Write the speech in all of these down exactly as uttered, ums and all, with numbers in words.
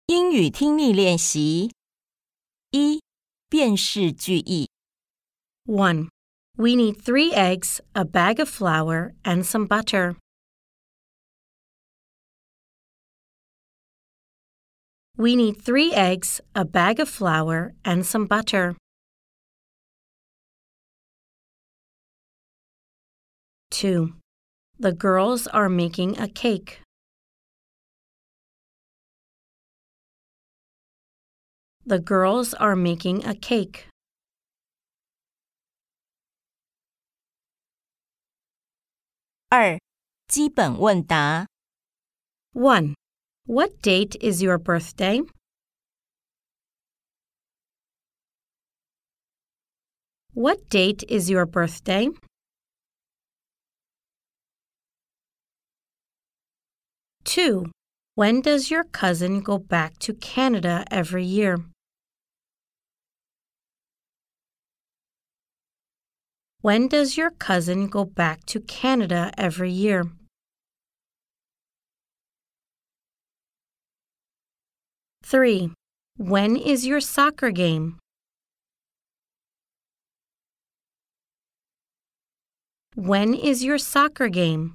英语听力练习一、辨识句意。 one. We need three eggs, a bag of flour, and some butter. We need three eggs, a bag of flour, and some butter. two. The girls are making a cake. The girls are making a cake. 二、基本问答。 one. What date is your birthday? What date is your birthday? two. When does your cousin go back to Canada every year? When does your cousin go back to Canada every year? three. When is your soccer game? When is your soccer game?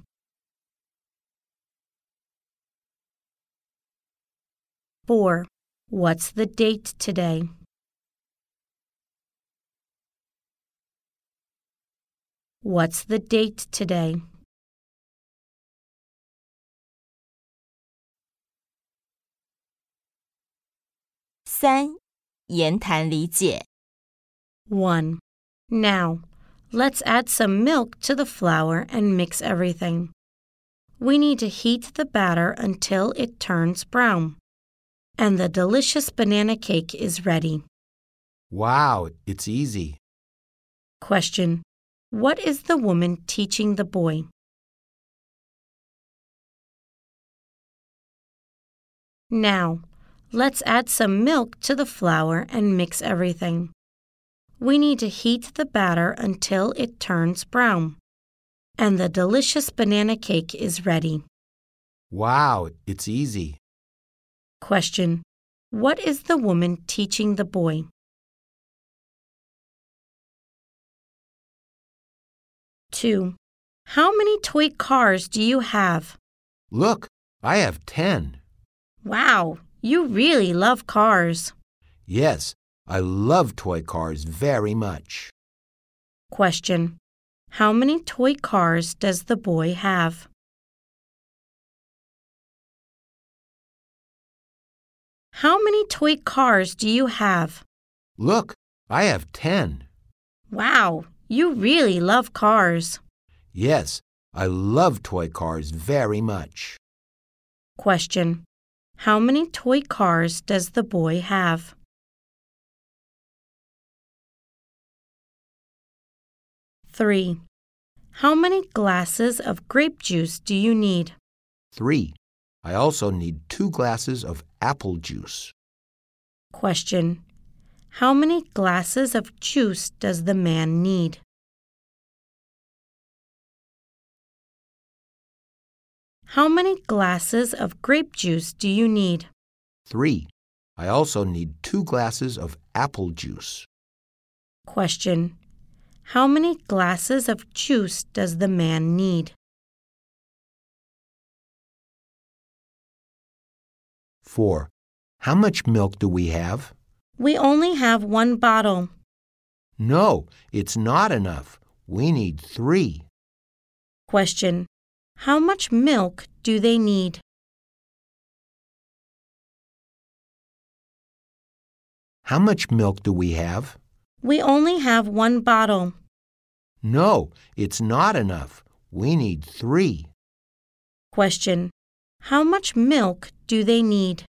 four. What's the date today? What's the date today? 三、言谈理解。 one. Now, let's add some milk to the flour and mix everything. We need to heat the batter until it turns brown. And the delicious banana cake is ready. Wow, it's easy. Question. What is the woman teaching the boy? Now, let's add some milk to the flour and mix everything. We need to heat the batter until it turns brown. And the delicious banana cake is ready. Wow, it's easy. Question. What is the woman teaching the boy? two. How many toy cars do you have? Look, I have ten. Wow, you really love cars. Yes, I love toy cars very much. Question. How many toy cars does the boy have? How many toy cars do you have? Look, I have ten. Wow, you really love cars. Yes, I love toy cars very much. Question. How many toy cars does the boy have? three. How many glasses of grape juice do you need? Three. I also need two glasses of apple juice. Question. How many glasses of juice does the man need? How many glasses of grape juice do you need? Three. I also need two glasses of apple juice. Question. How many glasses of juice does the man need? Four. How much milk do we have? We only have one bottle. No, it's not enough. We need three. Question. How much milk do they need? How much milk do we have? We only have one bottle. No, it's not enough. We need three. Question. How much milk do they need?